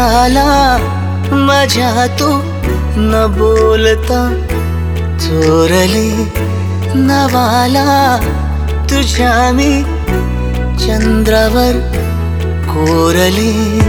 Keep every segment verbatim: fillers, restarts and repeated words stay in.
मनाला माझ्या तू न बोलता चोरली नवाला तुझ्या मी चंद्रावर कोरली.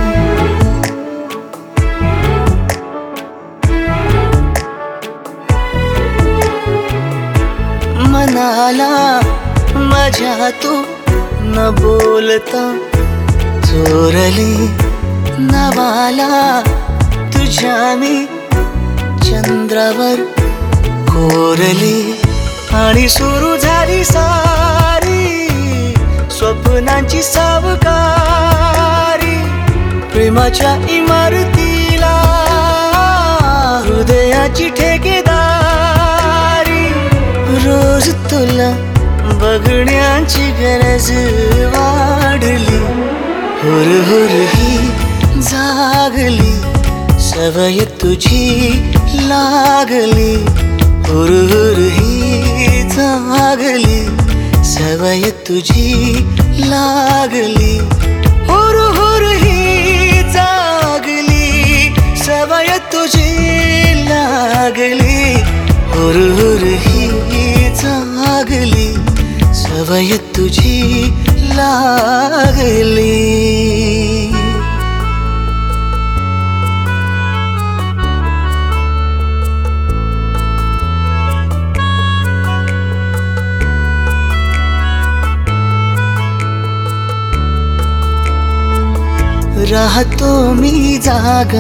मनाला माझ्या तू न बोलता चोरली नवाला तुझ्या मी चंद्रावर कोरली. आणि सुरू झाली सारी स्वप्नांची सावकारी प्रेमाच्या इमारतीला हृदयाची ठेकेदारी. रोज तुला बघण्याची गरज वाढली. हुर हुर ही जागली सवय तुझी लागली. हुर हुर ही जागली सवय तुझी लागली. हुर हुर ही जागली सवय तुझी लागली. हुर हुर ही जागली सवय तुझी लागली. राहतो मी जागा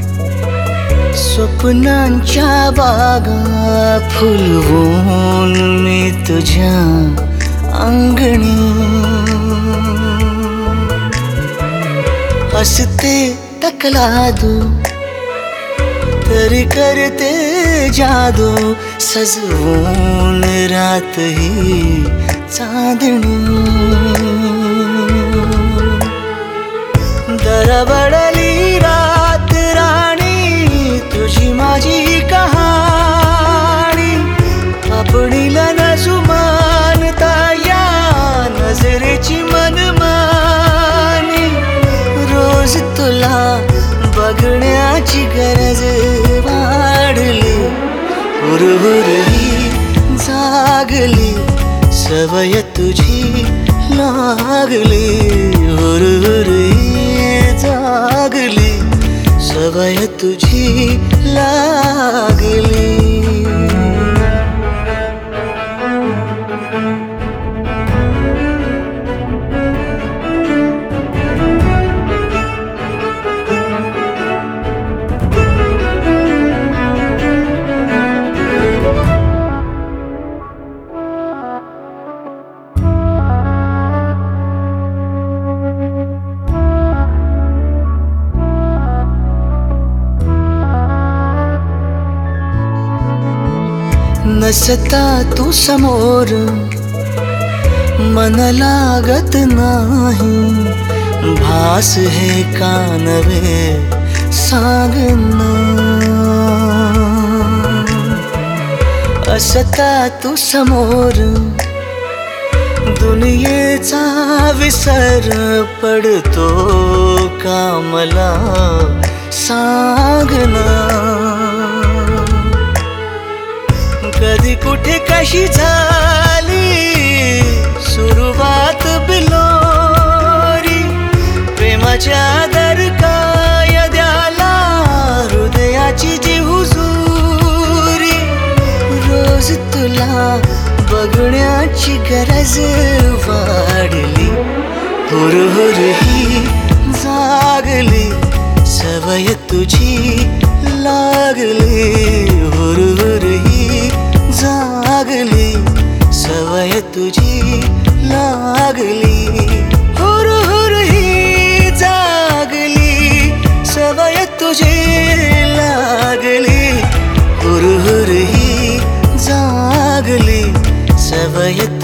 स्वप्नांच्या बागा फुलवून मी तुझ्या अंगणी. हसते तकलादू तरी करते जादू सजवून रात ही चांदणी. दरबडली रात राणी तुझी माझी कहाणी. आपणीला नजुमानता या नजरेची मनमानी. रोज तुला बघण्याची गरज वाढली. हुर हुर ही जागली सवय तुझी लागली. हुर हुर जागली सवय तुझी लागली. नसता तू समोर मन लागत नाही. भास है कानवे सांगना. असता तू समोर दुनियेचा विसर पडतो का मला सांगना. कधी कुठे कशी झाली सुरुवात बिलोरी. प्रेमाच्या दरकायद्याला हृदयाची जी हुजूरी. रोज तुला बघण्याची गरज वाढली. हुर हुर ही जागली सवय तुझी लागली. हुर हुर ही जागली सवय तुझी लागली. हुर हुर ही जागली सवय तुझी लागली. हुर हुर ही जागली सवय